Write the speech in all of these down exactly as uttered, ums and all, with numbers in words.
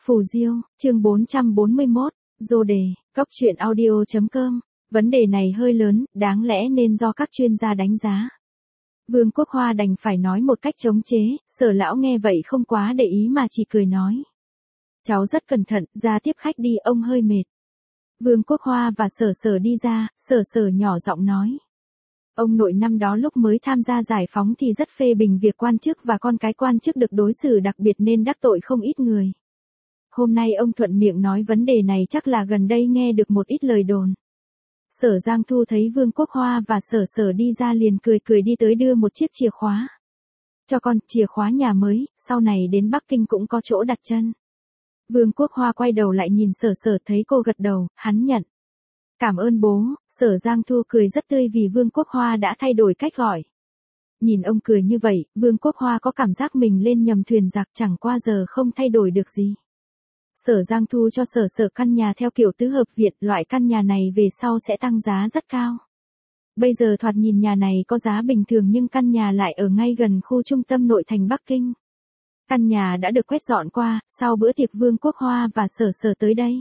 Phù Diêu, chương bốn trăm bốn mươi mốt, Dô đề, Cóc truyện audio chấm com. Vấn đề này hơi lớn, đáng lẽ nên do các chuyên gia đánh giá. Vương Quốc Hoa đành phải nói một cách chống chế, Sở lão nghe vậy không quá để ý mà chỉ cười nói. Cháu rất cẩn thận, ra tiếp khách đi, ông hơi mệt. Vương Quốc Hoa và Sở Sở đi ra, Sở Sở nhỏ giọng nói. Ông nội năm đó lúc mới tham gia giải phóng thì rất phê bình việc quan chức và con cái quan chức được đối xử đặc biệt nên đắc tội không ít người. Hôm nay ông thuận miệng nói vấn đề này chắc là gần đây nghe được một ít lời đồn. Sở Giang Thu thấy Vương Quốc Hoa và Sở Sở đi ra liền cười cười đi tới đưa một chiếc chìa khóa. Cho con, chìa khóa nhà mới, sau này đến Bắc Kinh cũng có chỗ đặt chân. Vương Quốc Hoa quay đầu lại nhìn Sở Sở thấy cô gật đầu, hắn nhận. Cảm ơn bố, Sở Giang Thu cười rất tươi vì Vương Quốc Hoa đã thay đổi cách gọi. Nhìn ông cười như vậy, Vương Quốc Hoa có cảm giác mình lên nhầm thuyền giặc chẳng qua giờ không thay đổi được gì. Sở Giang Thu cho Sở Sở căn nhà theo kiểu tứ hợp viện, loại căn nhà này về sau sẽ tăng giá rất cao. Bây giờ thoạt nhìn nhà này có giá bình thường nhưng căn nhà lại ở ngay gần khu trung tâm nội thành Bắc Kinh. Căn nhà đã được quét dọn qua, sau bữa tiệc Vương Quốc Hoa và Sở Sở tới đây.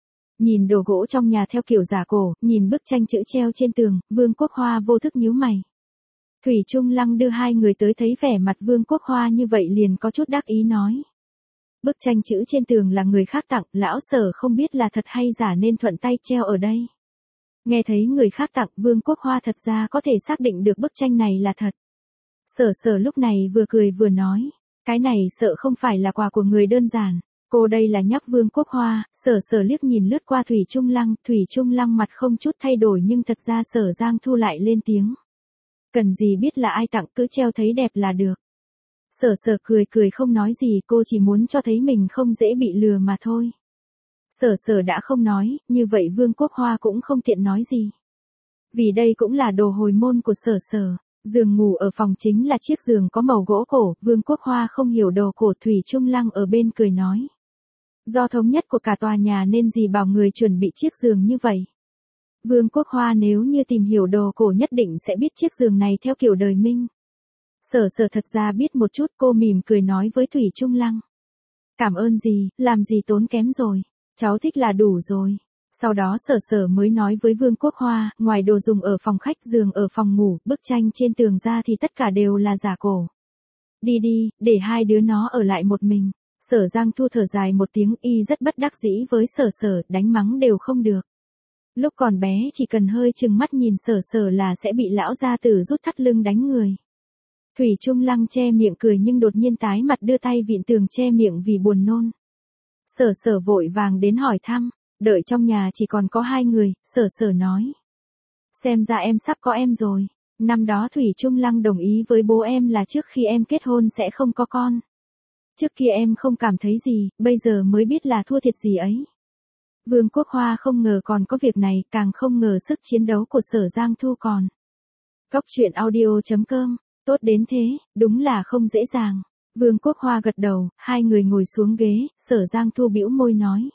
Nhìn đồ gỗ trong nhà theo kiểu giả cổ, nhìn bức tranh chữ treo trên tường, Vương Quốc Hoa vô thức nhíu mày. Thủy Trung Lăng đưa hai người tới thấy vẻ mặt Vương Quốc Hoa như vậy liền có chút đắc ý nói. Bức tranh chữ trên tường là người khác tặng, lão Sở không biết là thật hay giả nên thuận tay treo ở đây. Nghe thấy người khác tặng, Vương Quốc Hoa thật ra có thể xác định được bức tranh này là thật. Sở Sở lúc này vừa cười vừa nói, cái này sợ không phải là quà của người đơn giản. Cô đây là nhóc Vương Quốc Hoa. Sở Sở liếc nhìn lướt qua Thủy Trung Lăng, Thủy Trung Lăng mặt không chút thay đổi nhưng thật ra Sở Giang Thu lại lên tiếng. Cần gì biết là ai tặng, cứ treo thấy đẹp là được. Sở Sở cười cười không nói gì, cô chỉ muốn cho thấy mình không dễ bị lừa mà thôi. Sở Sở đã không nói, như vậy Vương Quốc Hoa cũng không tiện nói gì. Vì đây cũng là đồ hồi môn của Sở Sở. Giường ngủ ở phòng chính là chiếc giường có màu gỗ cổ, Vương Quốc Hoa không hiểu đồ cổ. Thủy Trung Lăng ở bên cười nói. Do thống nhất của cả tòa nhà nên dì bảo người chuẩn bị chiếc giường như vậy. Vương Quốc Hoa nếu như tìm hiểu đồ cổ nhất định sẽ biết chiếc giường này theo kiểu đời Minh. Sở Sở thật ra biết một chút, cô mỉm cười nói với Thủy Trung Lăng. Cảm ơn dì, làm gì tốn kém rồi, cháu thích là đủ rồi. Sau đó Sở Sở mới nói với Vương Quốc Hoa, ngoài đồ dùng ở phòng khách, giường ở phòng ngủ, bức tranh trên tường ra thì tất cả đều là giả cổ. Đi đi, để hai đứa nó ở lại một mình. Sở Giang Thu thở dài một tiếng, y rất bất đắc dĩ với Sở Sở, đánh mắng đều không được. Lúc còn bé chỉ cần hơi chừng mắt nhìn Sở Sở là sẽ bị lão gia tử rút thắt lưng đánh người. Thủy Trung Lăng che miệng cười nhưng đột nhiên tái mặt đưa tay vịn tường che miệng vì buồn nôn. Sở Sở vội vàng đến hỏi thăm. Đợi trong nhà chỉ còn có hai người, Sở Sở nói. Xem ra em sắp có em rồi. Năm đó Thủy Trung Lăng đồng ý với bố em là trước khi em kết hôn sẽ không có con. Trước kia em không cảm thấy gì, bây giờ mới biết là thua thiệt gì ấy. Vương Quốc Hoa không ngờ còn có việc này, càng không ngờ sức chiến đấu của Sở Giang Thu còn. Cóc truyện audio chấm com, tốt đến thế, đúng là không dễ dàng. Vương Quốc Hoa gật đầu, hai người ngồi xuống ghế, Sở Giang Thu bĩu môi nói.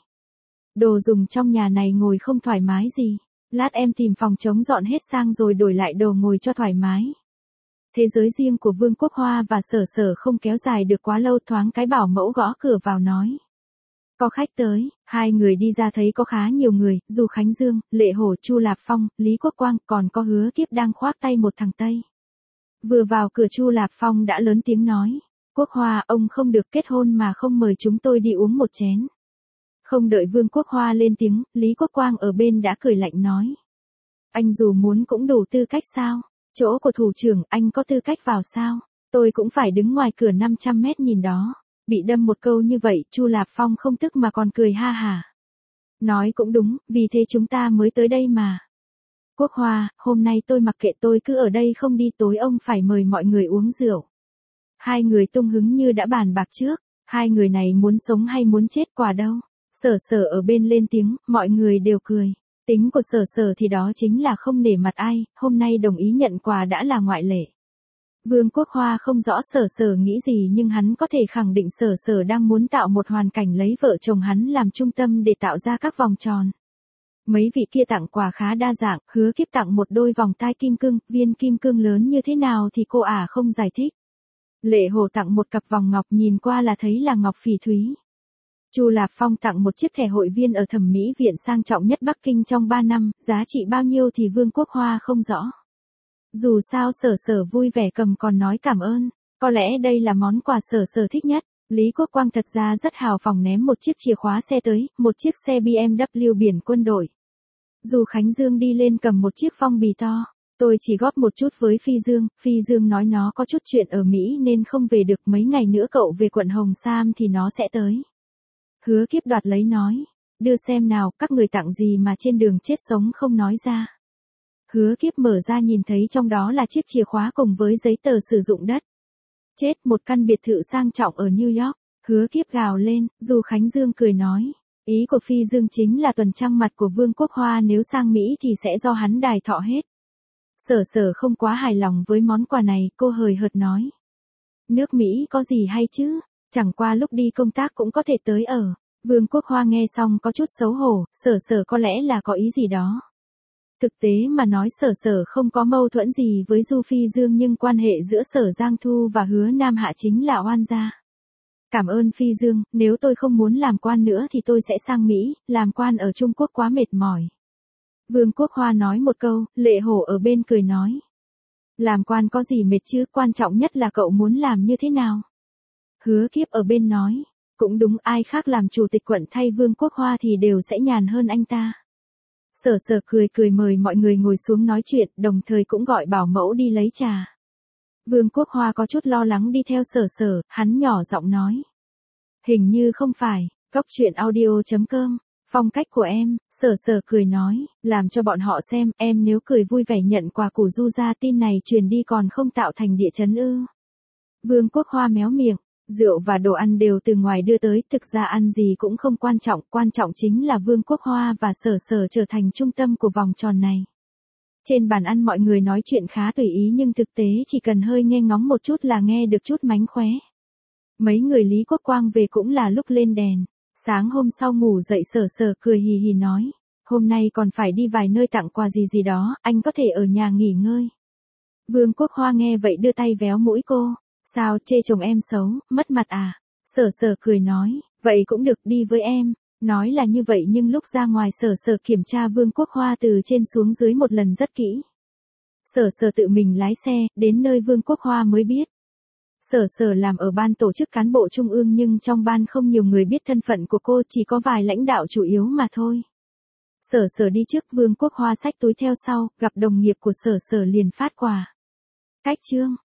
Đồ dùng trong nhà này ngồi không thoải mái gì. Lát em tìm phòng trống dọn hết sang rồi đổi lại đồ ngồi cho thoải mái. Thế giới riêng của Vương Quốc Hoa và Sở Sở không kéo dài được quá lâu, thoáng cái bảo mẫu gõ cửa vào nói. Có khách tới, hai người đi ra thấy có khá nhiều người, Du Khánh Dương, Lệ Hổ, Chu Lạp Phong, Lý Quốc Quang, còn có Hứa Kiếp đang khoác tay một thằng Tây. Vừa vào cửa Chu Lạp Phong đã lớn tiếng nói. Quốc Hoa, ông không được kết hôn mà không mời chúng tôi đi uống một chén. Không đợi Vương Quốc Hoa lên tiếng, Lý Quốc Quang ở bên đã cười lạnh nói. Anh dù muốn cũng đủ tư cách sao? Chỗ của thủ trưởng, anh có tư cách vào sao? Tôi cũng phải đứng ngoài cửa năm trăm mét nhìn đó. Bị đâm một câu như vậy, Chu Lạp Phong không tức mà còn cười ha hả. Nói cũng đúng, vì thế chúng ta mới tới đây mà. Quốc Hoa, hôm nay tôi mặc kệ, tôi cứ ở đây không đi, tối ông phải mời mọi người uống rượu. Hai người tung hứng như đã bàn bạc trước, hai người này muốn sống hay muốn chết quả đâu. Sở Sở ở bên lên tiếng, mọi người đều cười. Tính của Sở Sở thì đó chính là không nể mặt ai, hôm nay đồng ý nhận quà đã là ngoại lệ. Vương Quốc Hoa không rõ Sở Sở nghĩ gì nhưng hắn có thể khẳng định Sở Sở đang muốn tạo một hoàn cảnh lấy vợ chồng hắn làm trung tâm để tạo ra các vòng tròn. Mấy vị kia tặng quà khá đa dạng, Hứa Kiếp tặng một đôi vòng tai kim cương, viên kim cương lớn như thế nào thì cô ả không giải thích. Lệ Hồ tặng một cặp vòng ngọc, nhìn qua là thấy là ngọc phỉ thúy. Chu Lạp Phong tặng một chiếc thẻ hội viên ở thẩm mỹ viện sang trọng nhất Bắc Kinh trong ba năm, giá trị bao nhiêu thì Vương Quốc Hoa không rõ. Dù sao Sở Sở vui vẻ cầm còn nói cảm ơn, có lẽ đây là món quà Sở Sở thích nhất. Lý Quốc Quang thật ra rất hào phóng ném một chiếc chìa khóa xe tới, một chiếc xe bê em vê biển quân đội. Dù Khánh Dương đi lên cầm một chiếc phong bì to, tôi chỉ góp một chút với Phi Dương, Phi Dương nói nó có chút chuyện ở Mỹ nên không về được, mấy ngày nữa cậu về quận Hồng Sam thì nó sẽ tới. Hứa Kiếp đoạt lấy nói, đưa xem nào, các người tặng gì mà trên đường chết sống không nói ra. Hứa Kiếp mở ra nhìn thấy trong đó là chiếc chìa khóa cùng với giấy tờ sử dụng đất. Chết, một căn biệt thự sang trọng ở New York. Hứa Kiếp gào lên, dù Khánh Dương cười nói, ý của Phi Dương chính là tuần trăng mặt của Vương Quốc Hoa nếu sang Mỹ thì sẽ do hắn đài thọ hết. Sở Sở không quá hài lòng với món quà này, cô hời hợt nói. Nước Mỹ có gì hay chứ, chẳng qua lúc đi công tác cũng có thể tới ở. Vương Quốc Hoa nghe xong có chút xấu hổ, Sở Sở có lẽ là có ý gì đó. Thực tế mà nói Sở Sở không có mâu thuẫn gì với Du Phi Dương nhưng quan hệ giữa Sở Giang Thu và Hứa Nam Hạ chính là oan gia. Cảm ơn Phi Dương, nếu tôi không muốn làm quan nữa thì tôi sẽ sang Mỹ, làm quan ở Trung Quốc quá mệt mỏi. Vương Quốc Hoa nói một câu, Lệ Hổ ở bên cười nói. Làm quan có gì mệt chứ, quan trọng nhất là cậu muốn làm như thế nào. Hứa Kiếp ở bên nói, cũng đúng, ai khác làm chủ tịch quận thay Vương Quốc Hoa thì đều sẽ nhàn hơn anh ta. Sở Sở cười cười mời mọi người ngồi xuống nói chuyện, đồng thời cũng gọi bảo mẫu đi lấy trà. Vương Quốc Hoa có chút lo lắng đi theo Sở Sở, hắn nhỏ giọng nói. Hình như không phải, góc truyện audio chấm com, phong cách của em, Sở Sở cười nói, làm cho bọn họ xem, em nếu cười vui vẻ nhận quà của Du gia tin này truyền đi còn không tạo thành địa chấn ư. Vương Quốc Hoa méo miệng, rượu và đồ ăn đều từ ngoài đưa tới, thực ra ăn gì cũng không quan trọng, quan trọng chính là Vương Quốc Hoa và Sở Sở trở thành trung tâm của vòng tròn này. Trên bàn ăn mọi người nói chuyện khá tùy ý nhưng thực tế chỉ cần hơi nghe ngóng một chút là nghe được chút mánh khóe. Mấy người Lý Quốc Quang về cũng là lúc lên đèn. Sáng hôm sau ngủ dậy Sở Sở cười hì hì nói, hôm nay còn phải đi vài nơi tặng quà gì gì đó, anh có thể ở nhà nghỉ ngơi. Vương Quốc Hoa nghe vậy đưa tay véo mũi cô, sao chê chồng em xấu, mất mặt à? Sở Sở cười nói, vậy cũng được, đi với em. Nói là như vậy nhưng lúc ra ngoài Sở Sở kiểm tra Vương Quốc Hoa từ trên xuống dưới một lần rất kỹ. Sở Sở tự mình lái xe, đến nơi Vương Quốc Hoa mới biết. Sở Sở làm ở ban tổ chức cán bộ trung ương nhưng trong ban không nhiều người biết thân phận của cô, chỉ có vài lãnh đạo chủ yếu mà thôi. Sở Sở đi trước, Vương Quốc Hoa xách túi theo sau, gặp đồng nghiệp của Sở Sở liền phát quà. Cách chương